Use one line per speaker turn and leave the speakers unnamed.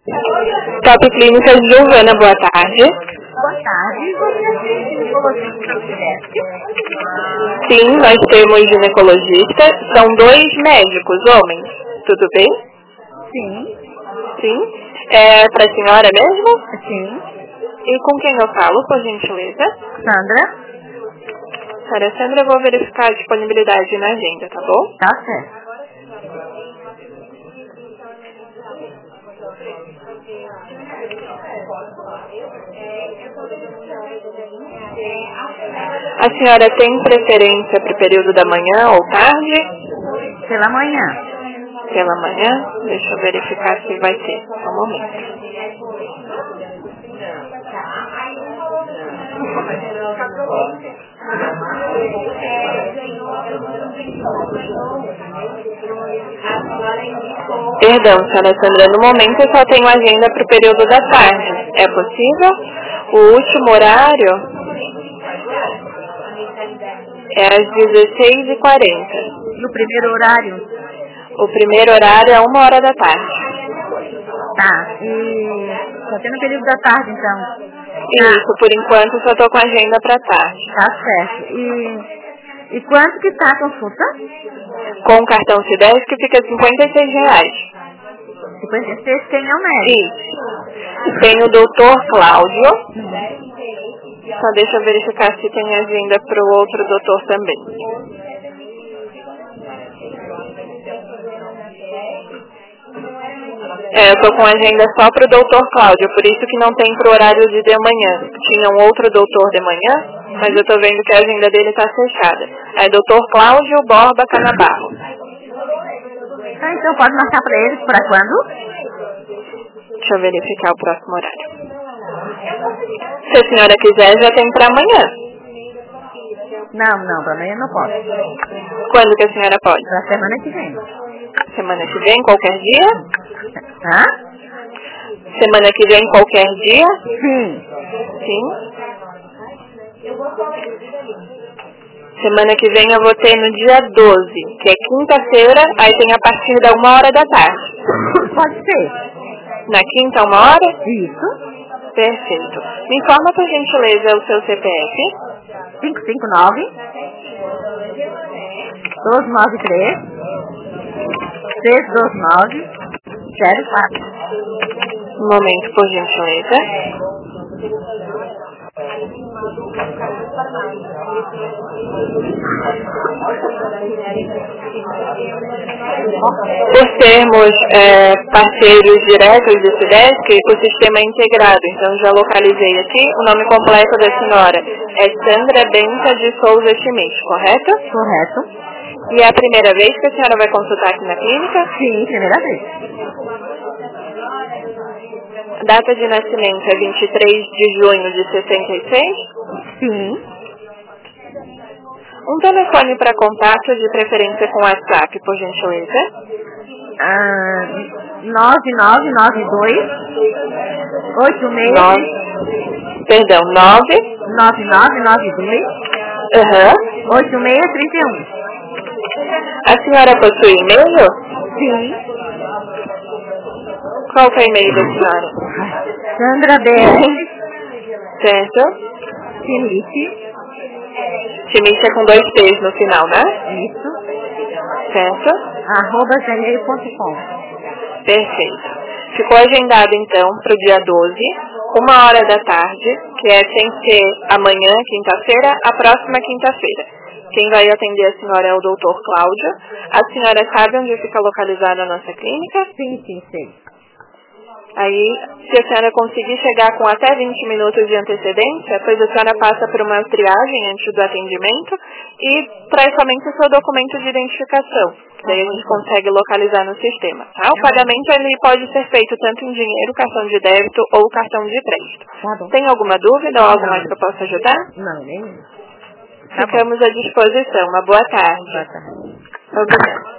Top Clínicas Giovana, boa tarde.
Boa tarde. Você assiste ginecologia
Sim, nós temos ginecologista. São 2 médicos, homens. Tudo bem?
Sim.
Sim. É para a senhora mesmo?
Sim.
E com quem eu falo, por gentileza?
Sandra?
Senhora Sandra, eu vou verificar a disponibilidade na agenda, tá bom?
Tá certo.
A senhora tem preferência para o período da manhã ou tarde?
Pela manhã.
Pela manhã? Deixa eu verificar se vai ter. Só um momento. Perdão, senhora Sandra, no momento eu só tenho agenda para o período da tarde. É possível? O último horário é às 16h40.
E o primeiro horário?
O primeiro horário é 1h da tarde.
Tá. E só tem no período da tarde, então.
Isso, por enquanto só estou com agenda para tarde.
Tá certo. E quanto que tá a consulta?
Com o cartão Cidesc fica R$56.
56, quem é o médico?
Isso. Tem o doutor Cláudio. Só deixa eu verificar se tem agenda para o outro doutor também. Eu tô com agenda só pro doutor Cláudio, por isso que não tem pro horário de manhã. Tinha um outro doutor de manhã, mas eu tô vendo que a agenda dele tá fechada. É doutor Cláudio Borba Canabarro.
Ah, então pode marcar pra eles pra quando?
Deixa eu verificar o próximo horário. Se a senhora quiser, já tem pra amanhã.
Não, pra amanhã não posso.
Quando que a senhora pode?
Pra semana que vem.
Semana que vem, qualquer dia?
Hã?
Semana que vem, qualquer dia?
Sim.
Sim. Semana que vem eu vou ter no dia 12, que é quinta-feira, aí tem a partir da 1h da tarde.
Pode ser.
Na quinta, 1h?
Isso.
Perfeito. Me informa, por gentileza, o seu CPF.
559 293 329 04.
Um momento, por gentileza. Por sermos parceiros diretos do Cidesc, o sistema é integrado. Então, já localizei aqui. O nome completo da senhora é Sandra Benta de Souza Schmidt, correto?
Correto.
E é a primeira vez que a senhora vai consultar aqui na clínica?
Sim, primeira vez.
Data de nascimento é 23 de junho de 66?
Sim.
Um telefone para contato, de preferência com WhatsApp, por gentileza.
9992 86
Perdão,
9992 8631.
A senhora possui e-mail?
Sim.
Qual que é o e-mail da senhora?
Sandra BR
Certo?
Schmidt.
Schmidt é com 2 T's no final, né?
Isso.
Certo?
@gmail.com.
Perfeito. Ficou agendado, então, para o dia 12, 1h da tarde, que é sem ser amanhã, quinta-feira, a próxima quinta-feira. Quem vai atender a senhora é o doutor Cláudio. A senhora sabe onde fica localizada a nossa clínica?
Sim, sei.
Aí, se a senhora conseguir chegar com até 20 minutos de antecedência, pois a senhora passa por uma triagem antes do atendimento e traz somente o seu documento de identificação. Daí a gente consegue localizar no sistema, tá? O pagamento ele pode ser feito tanto em dinheiro, cartão de débito ou cartão de crédito.
Tá bom.
Tem alguma dúvida ou algo mais que eu possa ajudar?
Não, nem.
Ficamos à disposição. Uma boa tarde.
Boa tarde.
Obrigada.